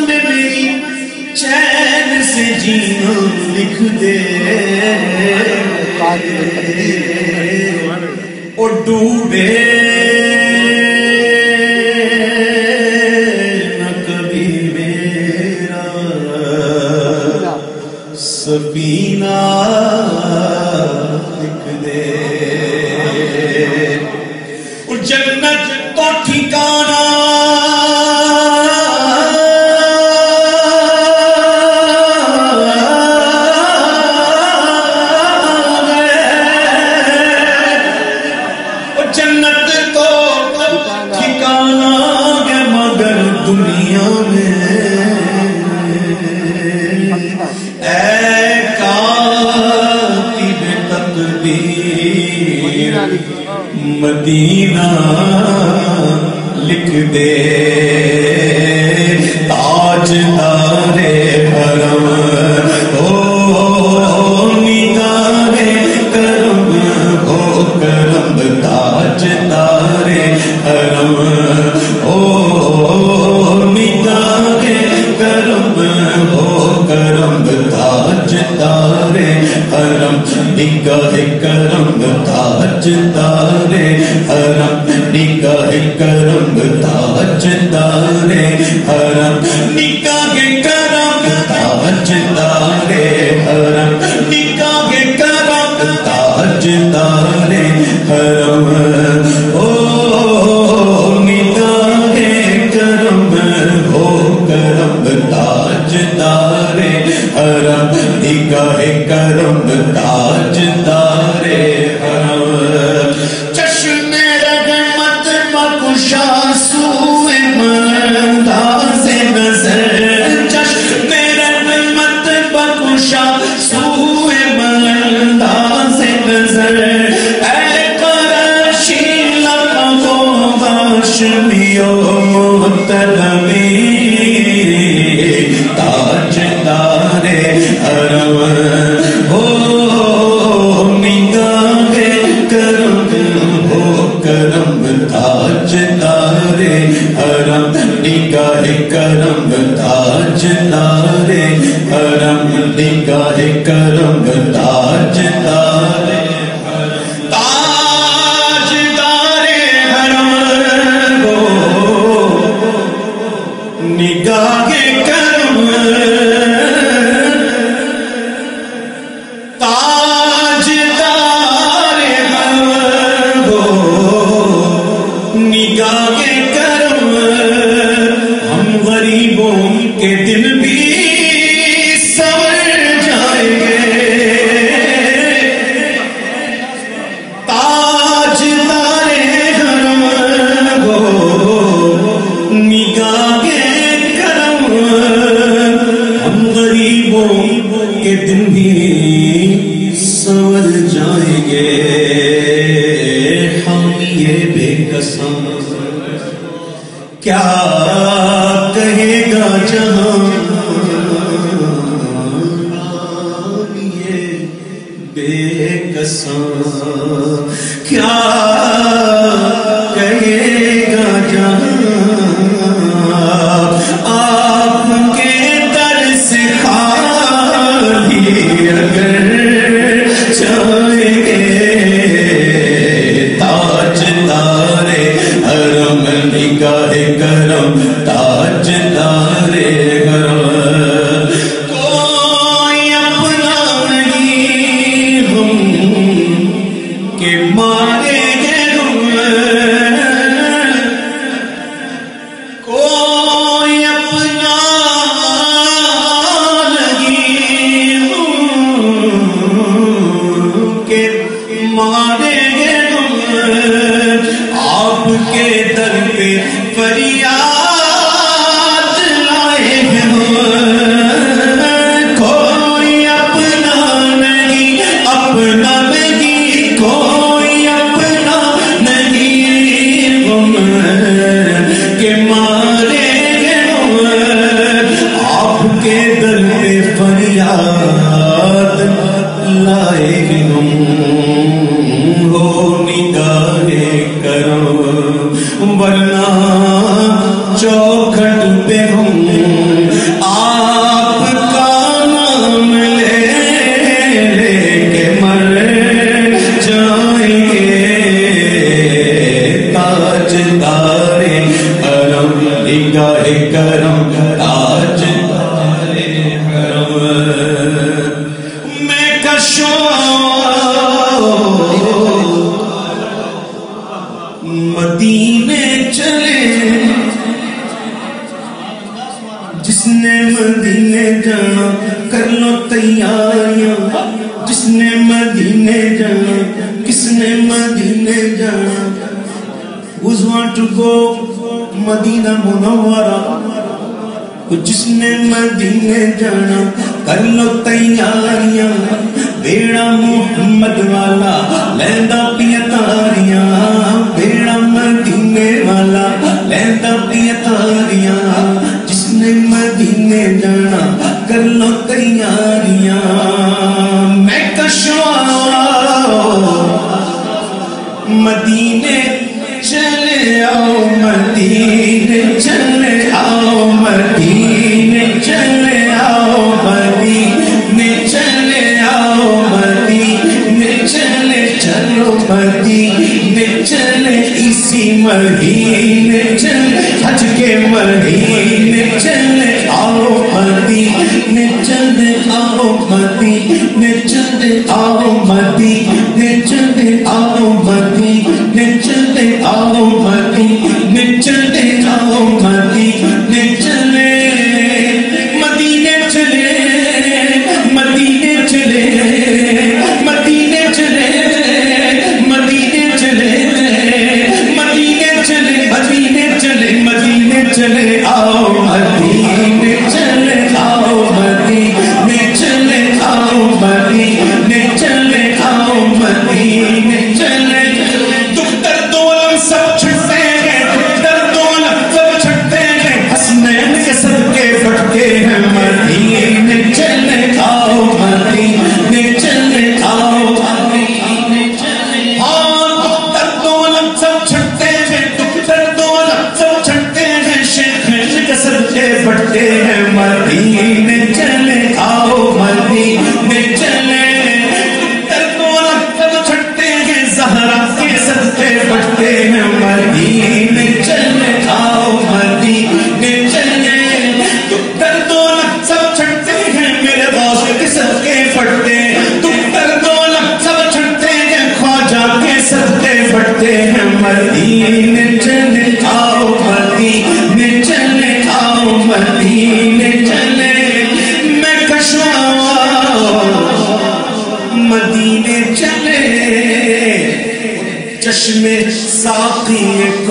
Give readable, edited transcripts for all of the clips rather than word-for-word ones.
میں میری چین سے جینا لکھ دے اور ڈوبے نہ کبھی میرا سفینہ لکھ دے اور جنت تو ٹھکانہ مدینہ لکھ دے تاجدار حرم ہو نگاہ کرم ہو کرم تاجدار حرم ہو نگاہ کرم ہو کرم تاجدار حرم نگاہ کرم تاجدار حرم نگاہ کرم تاجدار حرم نگاہ کرم تاجدار حرم نگاہ کرم تاجدار حرم او نگاہ کرم ہو کرم تاجدار حرم نگاہ کرم تاجدار حرم چشم رحمت بخشا سوئے منداز نظر چشم رحمت بخشا سوئے منداز نظر اے قریشی لقبو ہاشمیو محترمی تاجدار حرم ہو نگاہ کرم ہو کرم تاجدار حرم نگاہ کرم تاجدار حرم نگاہ کرم تاجدار تاجدار حرم ہو نگاہ کرم تاجدار حرم ہو نگاہ کرم ہم غریبوں کے دل بھی سور جائیں گے تاجدار حرم ہو نگاہ کرم ہم غریبوں کے دل بھی سور جائیں گے حامی بے قسم کیا کہے گا جہاں حامی بے قسم کیا کہے گا جہاں آپ کے در سے خالی اگر جائیں گے تاجدار حرم نگاہ کرم تاجدار حرم کوئی اپنا نہیں ہم کہ نے مدینے جانا کر لو تیاریاں، جس نے مدینے جانا، کس نے مدینے جانا. Who want to go مدینہ منورہ؟ جس نے مدینے جانا کر لو تیاریاں، بیڑا محمد والا لیندا پیا تاریاں، بیڑا مدینے والا لیندا پیا تاریاں. جس نے مدینے جانا کر لو تیاریاں. میں کشوا مدینے چلے آؤ، مدینے چلے آؤ، مدینے چلے آؤ، مدینے چلے آؤ، مدینے چلے چلو، مدینے چلے اسی مہینے چلے، حج کے مہینے چلے آؤ، مدینے چلے آؤ، مدینے چلے آؤ، مدینے چلے آؤ، مدینے چلے آؤ، مدینے چلے آؤ، مدینے چلے، مدینے چلے، مدینے چلے، مدینے چلے، مدینے چلے، مدینے چلے، مدینے چلے، مدینے چلے آؤ، مدینے چلے آؤ، مدینے چلے آؤ، مدینے چلے آؤ، مدینے چلے. تم درد و علم سب چھٹتے ہیں، درد و علم سب چھٹتے ہیں، حسنین کے صدقے بٹتے ہیں. مدینے چلے آؤ، مدینے چلے آؤ، مدینے چلے. ہاں تم درد و علم سب چھٹتے ہیں، تم درد و علم سب چھٹتے ہیں، شیخین کے صدقے بٹتے ہیں. مدینے چلے آؤ، مدینے چلے. درد و علم سب چھٹتے ہیں، زہرا کے صدقے بٹتے ہیں. مدینے چلے آؤ، مدینے چلے. تم درد و علم سب چھٹتے ہیں، میرے غوث کے صدقے بٹتے ہیں. تم درد و علم سب چھٹتے ہیں، خواجہ کے صدقے بٹتے ہیں. مدینے چلے آؤ، مدینے چلے آؤ، مدینے چلے. میں کشوا مدینے چلے، چشمے ساقی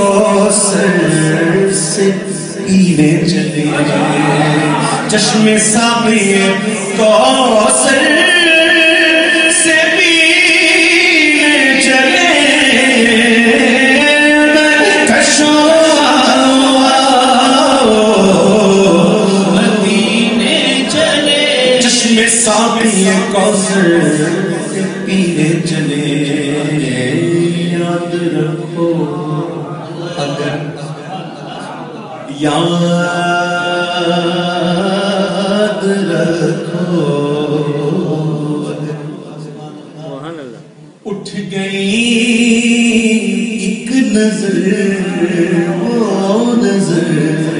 کوثر سے پینے چلے، چشمے ساقی کوثر سے پینے چلے. میں کشوا مدینے چلے، چشمے ساقی کوثر سے پینے چلے. یاد رکھو اگر، یاد رکھو اٹھ گئی ایک نظر، وہ نظر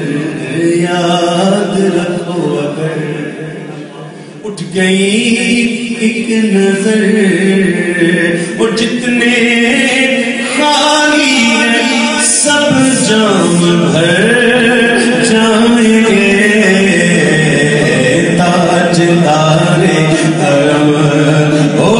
یاد رکھو اگر اٹھ گئی ایک نظر. وہ جتنے خالی ہیں سب جام بھر جائیں گے، تاجدار کرم او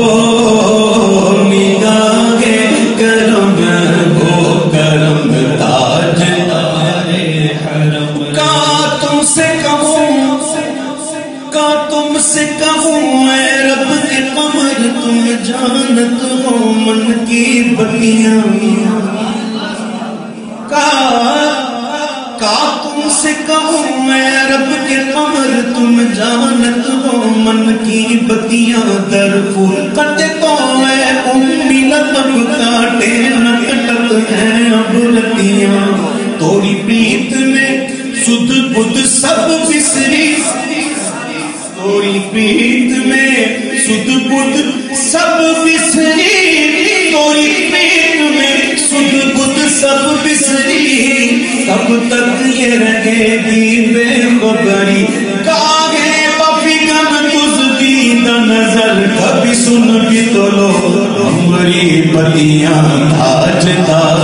نگاہ کرم، او کرم تاجدار حرم. کا تم سے کہوں، کا تم سے کہوں، اے رب کے قمر تم جانت ہو من کی بتیاں. کا تم سے کہوں، اے رب کے قمر تم جانت ہو من کی بتیاں. در فرقت تو اے امی لطف کاٹے نہ کٹت ہیں اب رتیاں. توری پریت میں سدھ بدھ سب بسری، توری پریت میں سدھ بدھ سب بسری، توری پریت میں سدھ بدھ سب بسری. کب تک یہ رہے گی بے خبری، کاغے بفکن تزدید نظر. کبھی سن بھی تو لو ہماری پتیاں تاجدار